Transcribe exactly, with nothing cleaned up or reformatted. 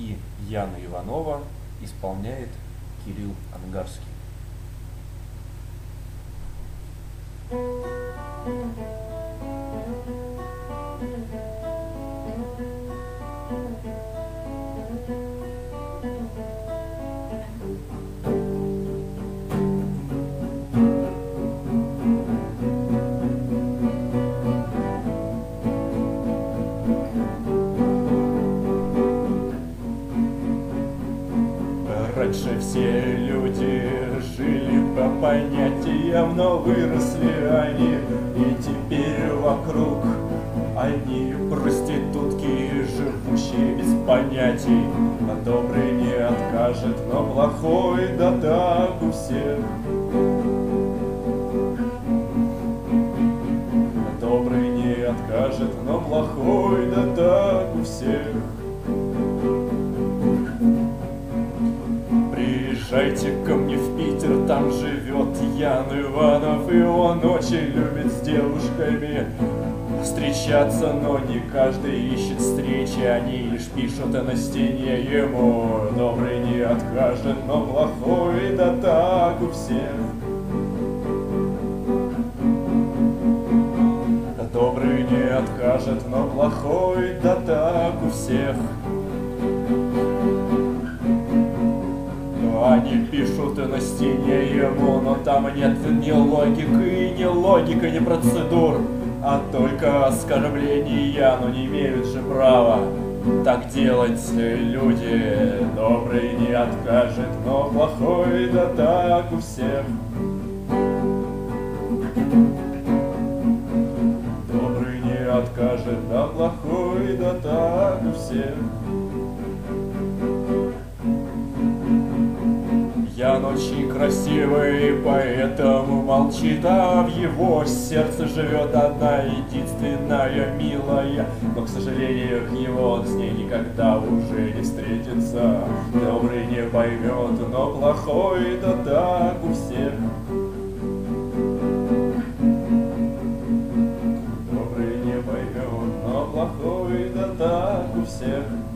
стихи Яна Иванова исполняет Кирилл Ангарский. Раньше все люди жили по понятиям, но выросли они, и теперь вокруг одни проститутки, живущие без понятий. А добрый не откажет, но плохой, да так у всех. Добрый не откажет, но плохой, да так у всех. Приезжайте ко мне в Питер, там живет Ян Иванов, и он очень любит с девушками встречаться, но не каждый ищет встречи, они лишь пишут на стене ему. Добрый не откажет, но плохой, да так у всех. Добрый не откажет, но плохой, да так у всех. Они пишут на стене ему, но там нет ни логики, ни логика, ни процедур, а только оскорбления, но не имеют же права так делать люди. Добрый не откажет, но плохой, да так у всех. Добрый не откажет, да плохой, да так у всех. Ян очень красивый, поэтому молчит, а в его сердце живет одна единственная милая. Но, к сожалению, к его он с ней никогда уже не встретится. Добрый не поймет, но плохой, да так у всех. Добрый не поймет, но плохой, да так у всех.